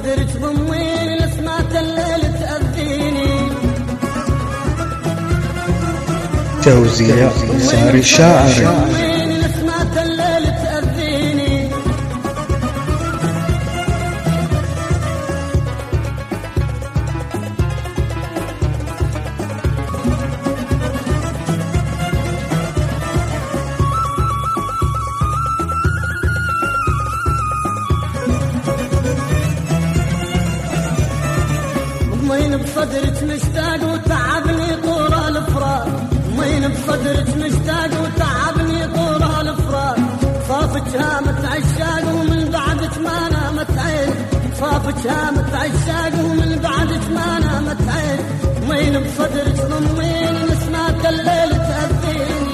بصدرك ضميني نسمات الليل تأذيني. توزيع ساري الشاعري. نسمات الليل تأذيني. ضمين بصدرك مشتاق وتعبني طول الفراق. ضمين بصدرك مشتاق وتعبني طول الفراق. صافك هامت عشاق ومن بعدك ما نامت عين. صافك هامت عشاق ومن بعدك ما نامت عين. ضمين بصدرك ضمين نسمات الليل تأذيني.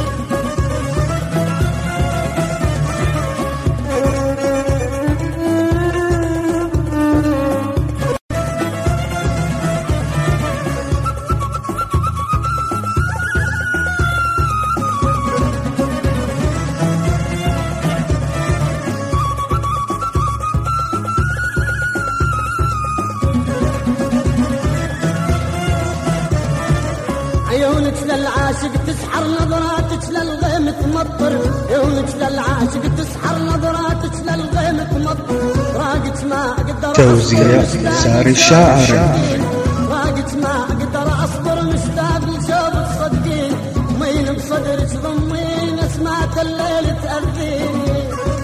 عيونك للعاشق تسحر نظراتك للغيم تمطر. عيونك للعاشق تسحر نظراتك للغيم تمطر. راقك ما اقدر توزيع ساري الشاعري. راقك ما اقدر اصبر مشتاق لشوفك صدقين. ضمين بصدرك ضمين نسمات الليل تأذيني.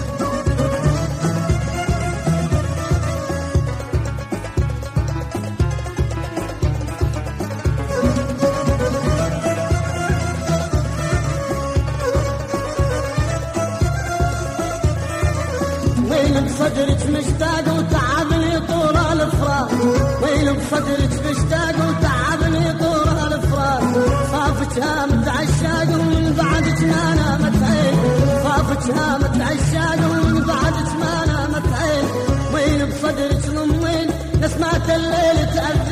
وين بصدرك مشتاق وتعبني طول الفراق. وين بصدرك مشتاق وتعبني طول الفراق. صافك هامت عشاق ومن بعدك ما نامت عين. صافك هامت عشاق ومن بعدك ما نامت عين. وين بصدرك ضمين نسمات الليل تأذيني.